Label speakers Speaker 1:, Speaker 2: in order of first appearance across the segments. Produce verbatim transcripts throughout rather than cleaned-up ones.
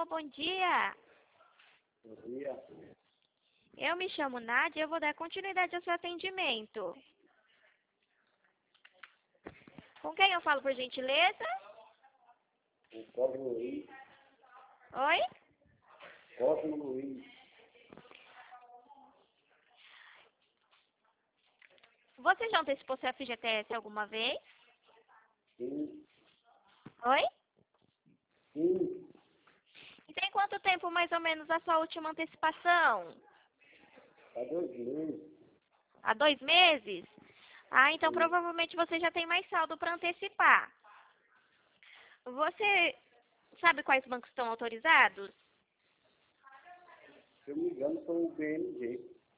Speaker 1: Alô, bom dia.
Speaker 2: Bom dia.
Speaker 1: Eu me chamo Nádia e eu vou dar continuidade ao seu atendimento. Com quem eu falo, por gentileza?
Speaker 2: O Cosmo Luiz.
Speaker 1: Oi?
Speaker 2: Cosmo Luiz.
Speaker 1: Você já antecipou seu F G T S alguma vez?
Speaker 2: Sim.
Speaker 1: Oi?
Speaker 2: Sim.
Speaker 1: E tem quanto tempo, mais ou menos, a sua última antecipação?
Speaker 2: Há dois meses.
Speaker 1: Há dois meses? Ah, então
Speaker 2: Sim.
Speaker 1: provavelmente você já tem mais saldo para antecipar. Você sabe quais bancos estão autorizados?
Speaker 2: Se eu me engano, são o B M G.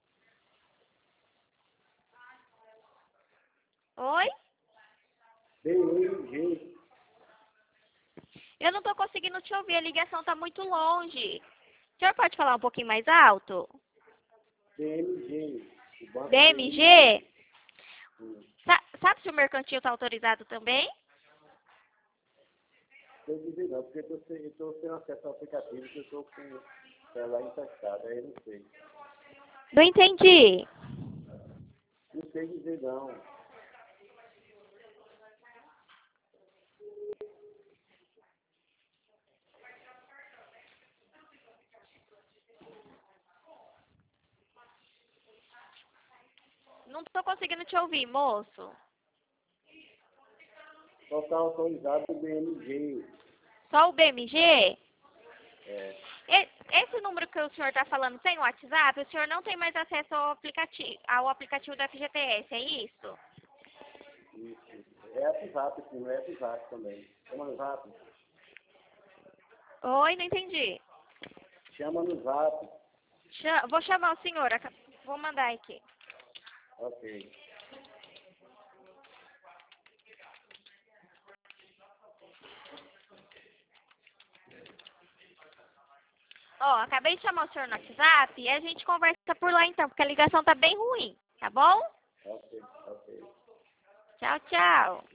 Speaker 1: Oi?
Speaker 2: B M G.
Speaker 1: Eu não estou conseguindo te ouvir, a ligação está muito longe. O senhor pode falar um pouquinho mais alto?
Speaker 2: B M G. O banco
Speaker 1: B M G?
Speaker 2: Sim.
Speaker 1: Sa- sabe se o mercantil está autorizado também?
Speaker 2: Eu dizer não, porque eu estou sem acesso ao aplicativo, que eu estou com o celular emprestado, aí eu não sei.
Speaker 1: Não entendi.
Speaker 2: Não sei dizer não.
Speaker 1: Não estou conseguindo te ouvir, moço.
Speaker 2: Só está autorizado o B M G.
Speaker 1: Só o B M G?
Speaker 2: É.
Speaker 1: E- Esse número que o senhor está falando tem o WhatsApp? O senhor não tem mais acesso ao aplicativo, ao aplicativo da F G T S, é isso?
Speaker 2: Isso. É WhatsApp, sim, é WhatsApp também. Chama no Zap.
Speaker 1: Oi, não entendi.
Speaker 2: Chama no Zap.
Speaker 1: Cha- Vou chamar o senhor, aca- vou mandar aqui.
Speaker 2: Ok.
Speaker 1: Ó, acabei de chamar o senhor no WhatsApp e a gente conversa por lá então, porque a ligação tá bem ruim, tá bom?
Speaker 2: Ok, ok.
Speaker 1: Tchau, tchau.